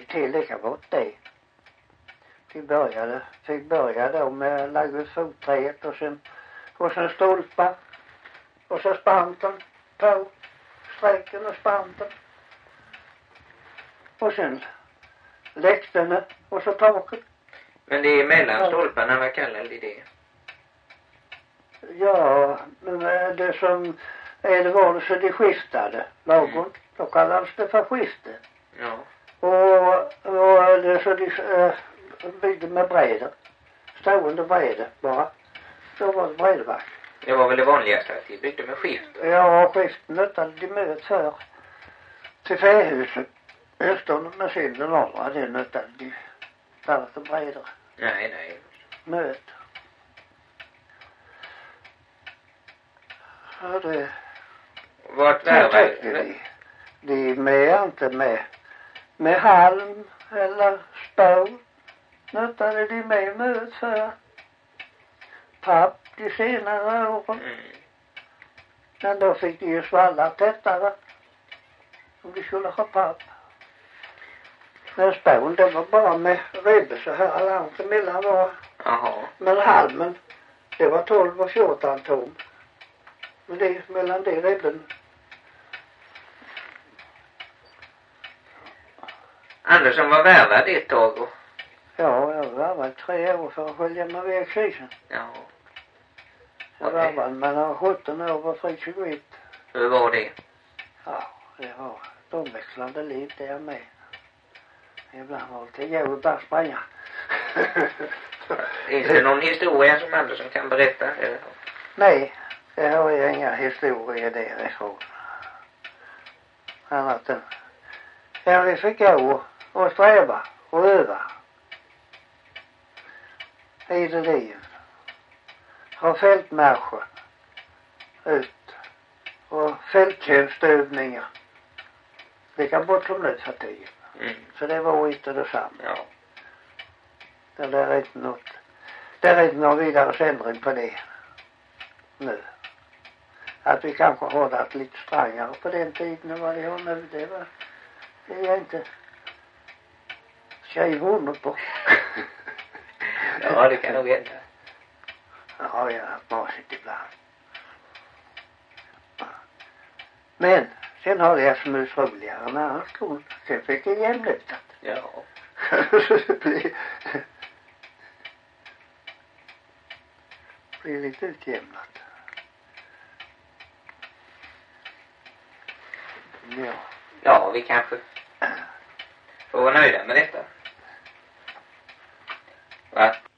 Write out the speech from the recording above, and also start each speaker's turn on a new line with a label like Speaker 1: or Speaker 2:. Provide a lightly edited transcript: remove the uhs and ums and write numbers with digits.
Speaker 1: till lika bort det. Fick börja då med att lägga ut fotträet och sen stolpar. Och så spanten på sträcken och spanten. Och sen läktarna och så taket.
Speaker 2: Men det är mellan stolparna, vad kallar de det?
Speaker 1: Ja, men det som det var det så de skiftade lagom. Då kallades det för skifte.
Speaker 2: Ja.
Speaker 1: Och det så de byggde med brädor. Stående brädor bara. Då var det brädback.
Speaker 2: Det var väl det vanligaste att de byggde med skift?
Speaker 1: Ja, skiften nöttade de möt för till fähuset. Östern med sin den andra, det nöttade de. Där var brädor.
Speaker 2: Nej.
Speaker 1: Möt. Ja, det...
Speaker 2: Vart värvar
Speaker 1: de med inte med halm eller spår. Nöttade de med möt för papp de senare åren. Men då fick de ju svalla tättare. Om de skulle ha papp. Men spån det var bara med ribbe så här långt emellan var.
Speaker 2: Jaha.
Speaker 1: Men halmen det var 12 och 14 tom. Men det mellan de ribben.
Speaker 2: Andersson var värvad ett tag och...
Speaker 1: Ja, jag var 3 år för att följa med vägkrisen.
Speaker 2: Ja.
Speaker 1: Jag var mellan 17 år och 21.
Speaker 2: Hur var det?
Speaker 1: Ja, det var omväxlande liv där med. Ibland var det till jag och bara springa.
Speaker 2: Finns det någon historia som Andersson kan berätta?
Speaker 1: Nej, det har jag inga historier därifrån. Annat än jag vi fick gå och sträva och öva. I det livet. Ha fältmarscher ut och fälttjänstövningar. Det kan bort som nu för tiden. Så det var inte detsamma.
Speaker 2: Ja.
Speaker 1: Det är inte någon vidare ändring på det nu. Att vi kanske har det lite strängare på den tiden än vad det har nu. Det är inte tjejvårdor på.
Speaker 2: Ja, det kan nog hända.
Speaker 1: Ja, jag har masigt ibland. Men sen har jag smus roligare än annan skol. Sen fick jag jämnlyftat.
Speaker 2: Ja.
Speaker 1: blir lite utjämnat. Ja.
Speaker 2: Ja, vi kanske får vara nöjda med detta. Va?